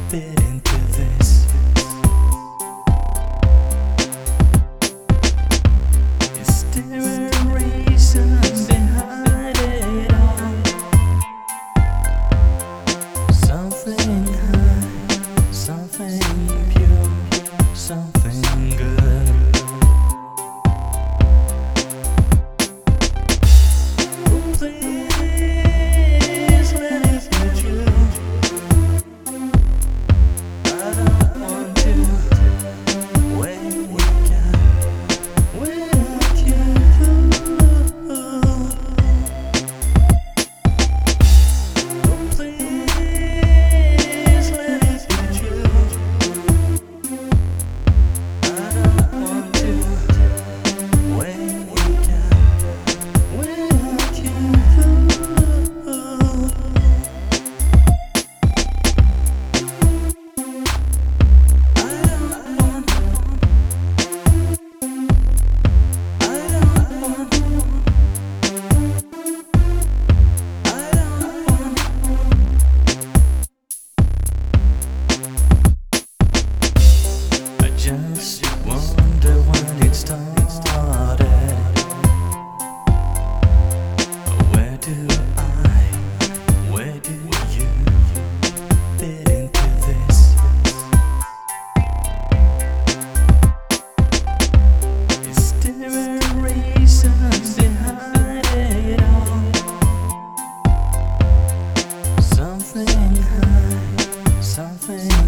fit into this? Is there a reason behind it all? Something high, something pure, something good. Just wonder when it started. Where do you fit into this? Is there a reason behind it all? Something high, something